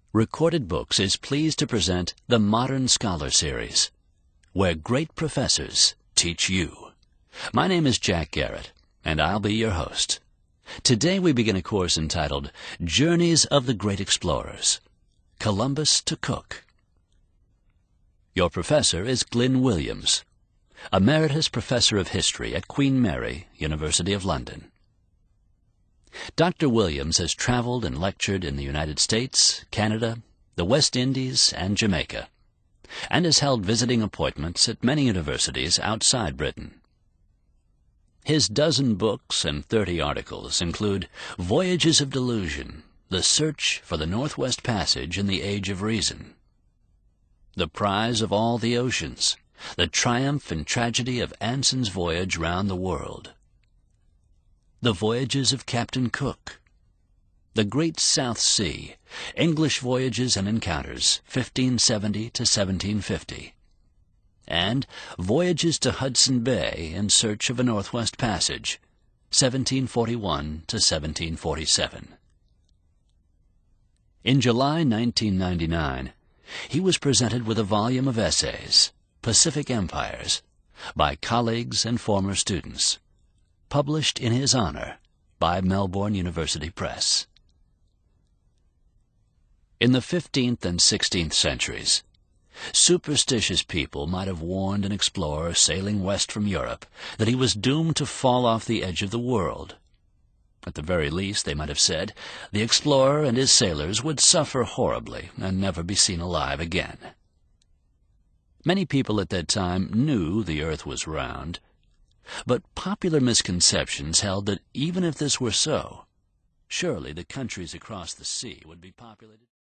Recorded Books is pleased to present the Modern Scholar Series, where great professors teach you. My name is Jack Garrett, and I'll be your host. Today we begin a course entitled Journeys of the Great Explorers, Columbus to Cook. Your professor is Glyn Williams, Emeritus Professor of History at Queen Mary, University of London. Dr. Williams has traveled and lectured in the United States, Canada, the West Indies, and Jamaica, and has held visiting appointments at many universities outside Britain. His dozen books and 30 articles include Voyages of Delusion, The Search for the Northwest Passage in the Age of Reason, The Prize of All the Oceans, The Triumph and Tragedy of Anson's Voyage Round the World, The Voyages of Captain Cook, The Great South Sea, English Voyages and Encounters, 1570 to 1750, and Voyages to Hudson Bay in Search of a Northwest Passage, 1741 to 1747. In July 1999, he was presented with a volume of essays, Pacific Empires, by colleagues and former students, published in his honor by Melbourne University Press. In the 15th and 16th centuries, superstitious people might have warned an explorer sailing west from Europe that he was doomed to fall off the edge of the world. At the very least, they might have said, the explorer and his sailors would suffer horribly and never be seen alive again. Many people at that time knew the earth was round, but popular misconceptions held that even if this were so, surely the countries across the sea would be populated.